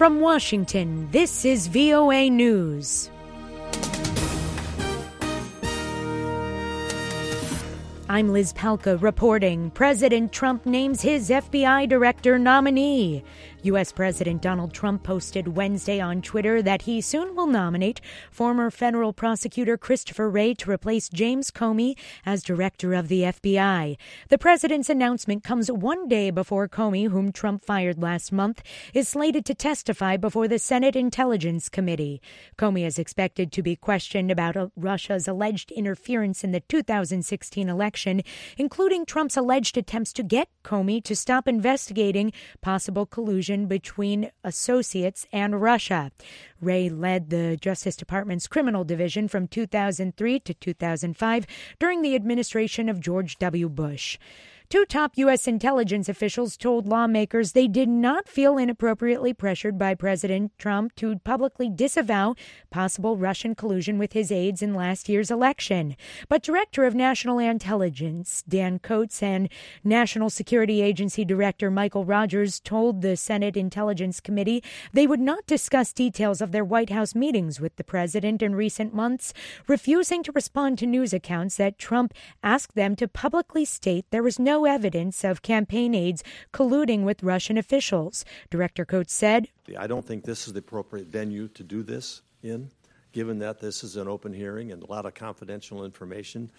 From Washington, this is VOA News. I'm Liz Palka reporting. President Trump names his FBI director nominee. U.S. President Donald Trump posted Wednesday on Twitter that he soon will nominate former federal prosecutor Christopher Wray to replace James Comey as director of the FBI. The president's announcement comes one day before Comey, whom Trump fired last month, is slated to testify before the Senate Intelligence Committee. Comey is expected to be questioned about Russia's alleged interference in the 2016 election, including Trump's alleged attempts to get Comey to stop investigating possible collusion between associates and Russia. Wray led the Justice Department's criminal division from 2003 to 2005 during the administration of George W. Bush. Two top U.S. intelligence officials told lawmakers they did not feel inappropriately pressured by President Trump to publicly disavow possible Russian collusion with his aides in last year's election. But Director of National Intelligence Dan Coats and National Security Agency Director Michael Rogers told the Senate Intelligence Committee they would not discuss details of their White House meetings with the president in recent months, refusing to respond to news accounts that Trump asked them to publicly state there was no evidence of campaign aides colluding with Russian officials. Director Coates said, I don't think this is the appropriate venue to do this in, given that this is an open hearing and a lot of confidential information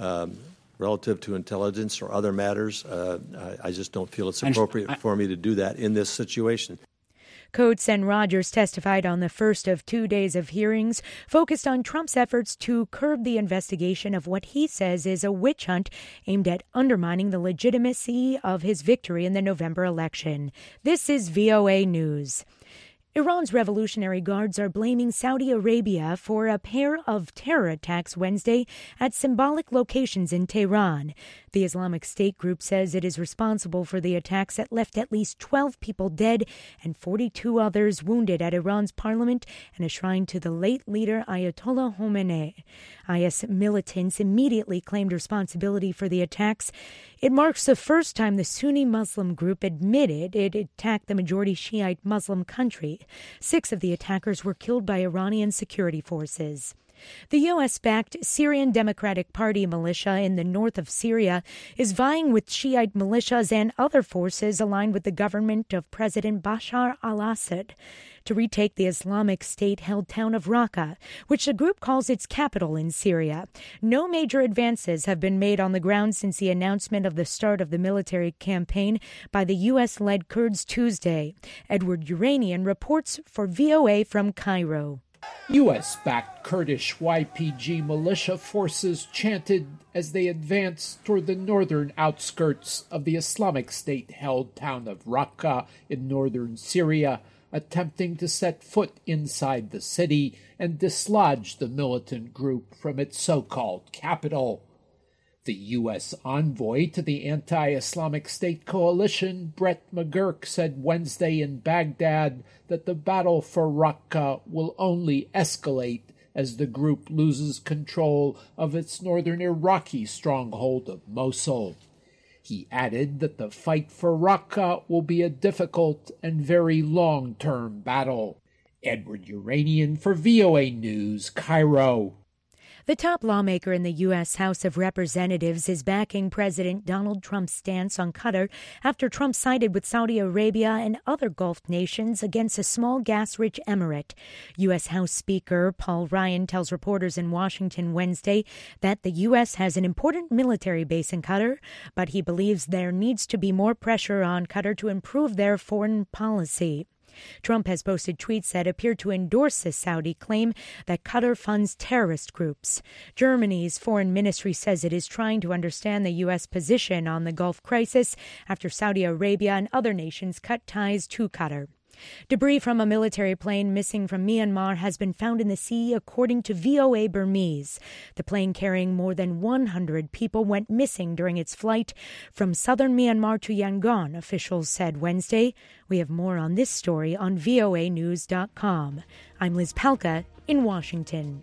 relative to intelligence or other matters. I just don't feel it's appropriate for me to do that in this situation. Coates and Rogers testified on the first of 2 days of hearings focused on Trump's efforts to curb the investigation of what he says is a witch hunt aimed at undermining the legitimacy of his victory in the November election. This is VOA News. Iran's Revolutionary Guards are blaming Saudi Arabia for a pair of terror attacks Wednesday at symbolic locations in Tehran. The Islamic State group says it is responsible for the attacks that left at least 12 people dead and 42 others wounded at Iran's parliament and a shrine to the late leader Ayatollah Khomeini. IS militants immediately claimed responsibility for the attacks. It marks the first time the Sunni Muslim group admitted it attacked the majority Shiite Muslim country. 6 of the attackers were killed by Iranian security forces. The U.S.-backed Syrian Democratic Party militia in the north of Syria is vying with Shiite militias and other forces aligned with the government of President Bashar al-Assad to retake the Islamic State-held town of Raqqa, which the group calls its capital in Syria. No major advances have been made on the ground since the announcement of the start of the military campaign by the U.S.-led Kurds Tuesday. Edward Uranian reports for VOA from Cairo. U.S.-backed Kurdish YPG militia forces chanted as they advanced toward the northern outskirts of the Islamic State-held town of Raqqa in northern Syria, attempting to set foot inside the city and dislodge the militant group from its so-called capital. The U.S. envoy to the anti-Islamic State coalition, Brett McGurk, said Wednesday in Baghdad that the battle for Raqqa will only escalate as the group loses control of its northern Iraqi stronghold of Mosul. He added that the fight for Raqqa will be a difficult and very long-term battle. Edward Uranian for VOA News, Cairo. The top lawmaker in the U.S. House of Representatives is backing President Donald Trump's stance on Qatar after Trump sided with Saudi Arabia and other Gulf nations against a small gas-rich emirate. U.S. House Speaker Paul Ryan tells reporters in Washington Wednesday that the U.S. has an important military base in Qatar, but he believes there needs to be more pressure on Qatar to improve their foreign policy. Trump has posted tweets that appear to endorse the Saudi claim that Qatar funds terrorist groups. Germany's foreign ministry says it is trying to understand the U.S. position on the Gulf crisis after Saudi Arabia and other nations cut ties to Qatar. Debris from a military plane missing from Myanmar has been found in the sea, according to VOA Burmese. The plane carrying more than 100 people went missing during its flight from southern Myanmar to Yangon, officials said Wednesday. We have more on this story on voanews.com. I'm Liz Palka in Washington.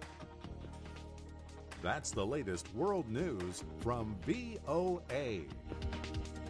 That's the latest world news from VOA.